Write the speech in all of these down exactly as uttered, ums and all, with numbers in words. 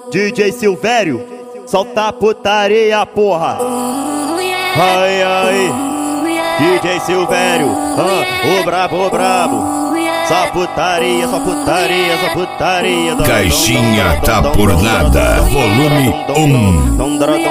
D J Silvério, solta a putaria, porra. Ai, ai, D J Silvério, ah, o brabo, o brabo. Só putaria, só putaria, só putaria. Caixinha tá por nada, volume um.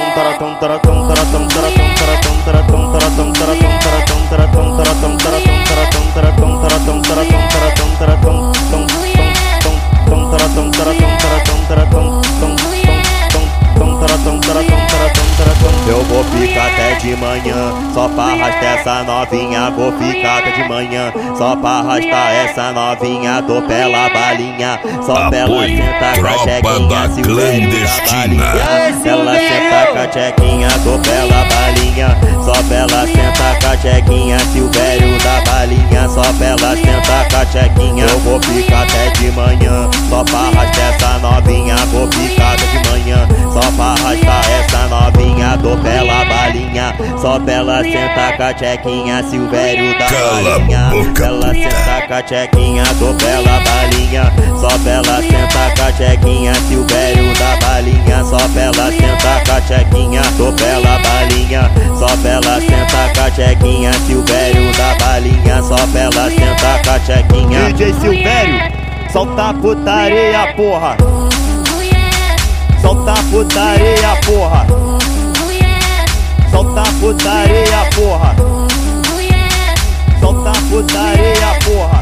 Eu vou ficar até de manhã, só pra arrastar essa novinha. Vou ficar até de manhã, só pra arrastar essa novinha. Dou pela balinha, só pra ela sentar com a chequinha. Clandestina. Ela senta com a chequinha, dou pela balinha. Só pra ela sentar com a chequinha. Silvério da balinha, só pra ela sentar com a chequinha. Eu vou ficar até de manhã, só pra arrastar essa novinha. Vou ficar até de manhã, só pra arrastar essa novinha. Dou pela balinha, só pra ela sentar com a chequinha. Silvério da balinha, ela senta com a chequinha. Dou pela balinha, só pra ela sentar com a chequinha. Silvério da balinha, só pra ela sentar com a chequinha. Dou pela balinha, só pra ela sentar com a chequinha. Silvério da balinha, só pra ela sentar com a chequinha. D J Silvério, solta a putaria, porra. Solta a putaria, porra. Solta a putaria, porra. Solta a putaria, porra.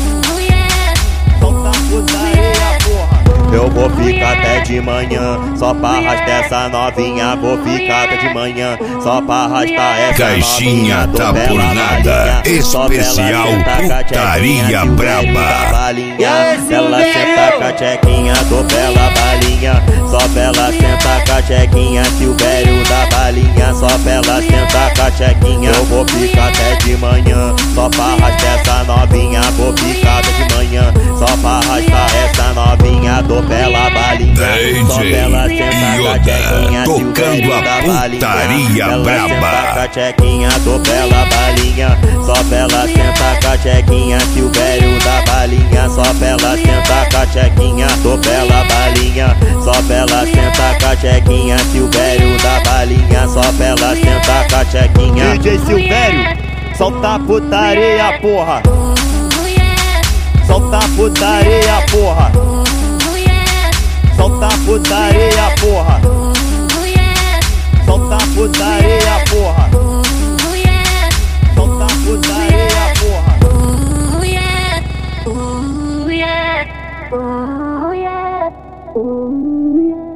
Solta a putaria, porra. Eu vou ficar até de manhã, só pra arrastar essa novinha. Vou ficar até de manhã, só pra arrastar essa Caixinha novinha. tá por nada, especial putaria braba. Ela senta com a chequinha, dou pela balinha. Só pra ela sentar com a chequinha. Silvério da balinha, só pra ela sentar com a chequinha. Eu vou ficar até de manhã, só pra arrastar essa novinha. Vou ficar até de manhã, só pra arrastar essa novinha. Dou pela balinha, só pra ela sentar com a chequinha. Tocando a putaria braba. Com a chequinha, dou pela balinha, só pra ela sentar com a chequinha. Silvério da balinha, só pra ela sentar com a chequinha. Dou pela balinha, só pra ela sentar com a chequinha. Silvério da balinha, só pra ela sentar com a chequinha. D J Silvério, solta a putaria, porra. Solta a putaria, porra. Solta a putaria, porra. Solta a putaria, porra. Solta a putaria, porra. Ooh yeah, ooh yeah, ooh yeah, ooh yeah.